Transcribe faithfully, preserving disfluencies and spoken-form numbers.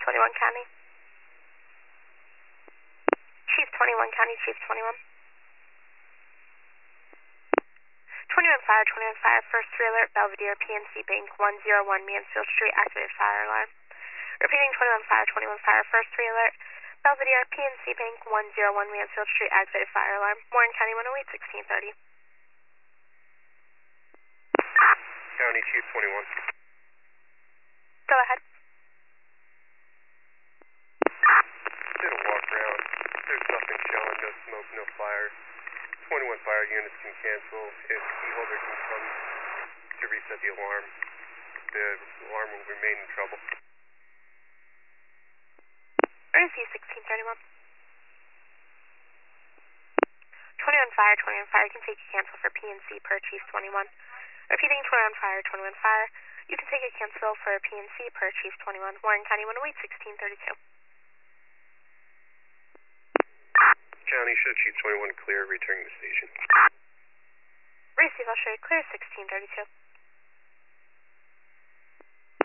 twenty-one County. Chief twenty-one County, Chief twenty-one. twenty-one Fire, twenty-one Fire, first three alert, Belvedere, P N C Bank, one oh one Mansfield Street, activated fire alarm. Repeating twenty-one Fire, twenty-one Fire, first three alert, Belvedere, P N C Bank, one oh one Mansfield Street, activated fire alarm. Warren County one oh eight, sixteen thirty. County Chief twenty-one. Go ahead. Did a walk around. There's nothing showing, no smoke, no fire. twenty-one fire units can cancel if key holder can come to reset the alarm. The alarm will remain in trouble. Receive sixteen thirty-one. twenty-one Fire, twenty-one Fire, you can take a cancel for P N C per Chief twenty-one. Repeating twenty-one Fire, twenty-one Fire, you can take a cancel for P N C per Chief twenty-one. Warren County one oh eight, sixteen thirty-two. County, show Chief twenty-one clear, returning to station. Receive, I'll show you clear, sixteen thirty-two.